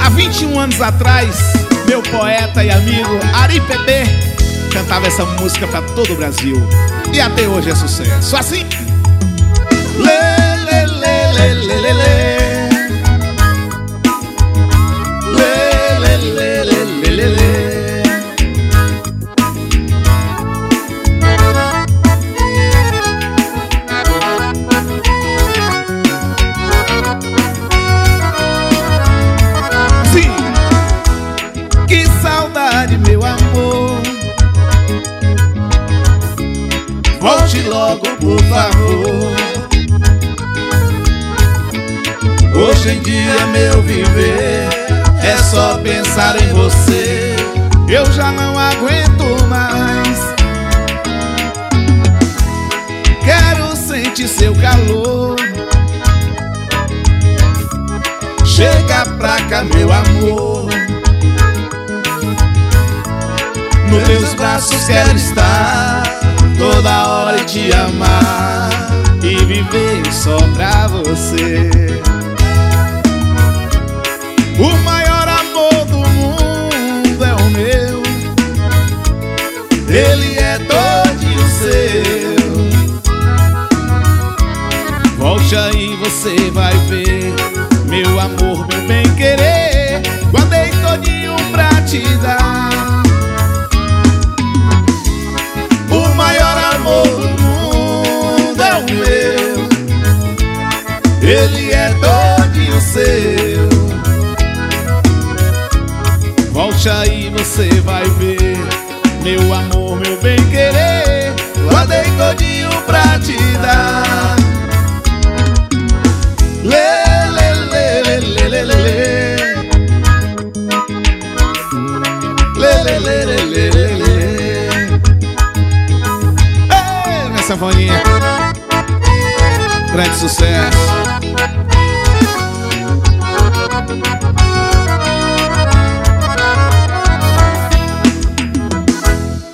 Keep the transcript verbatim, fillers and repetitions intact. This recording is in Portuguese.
vinte e um anos atrás, meu poeta e amigo Ari Bebê cantava essa música pra todo o Brasil. E até hoje é sucesso. Assim. Lê, lê, lê, lê, lê, lê, lê. Lê, lê, lê, lê, lê, lê, lê. Sim. Que saudade, meu amor. Volte logo, por favor. Hoje em dia meu viver é só pensar em você. Eu já não aguento mais. Quero sentir seu calor. Chega pra cá, meu amor. Nos teus braços quero estar toda hora e te amar e viver só pra você. O maior amor do mundo é o meu. Ele é todinho seu. Volte aí, você vai ver. Meu amor, meu bem querer, guardei todinho pra te dar. O maior amor do mundo é o meu. Ele é todinho seu. Volte aí, você vai ver. Meu amor, meu bem querer, guardei todinho pra te dar. Lê, lê, lê, lê, lê, lê, lê, lê. Lê, lê, lê, lê, lê, lê, lê. Ei, minha sanfoninha. Grande sucesso.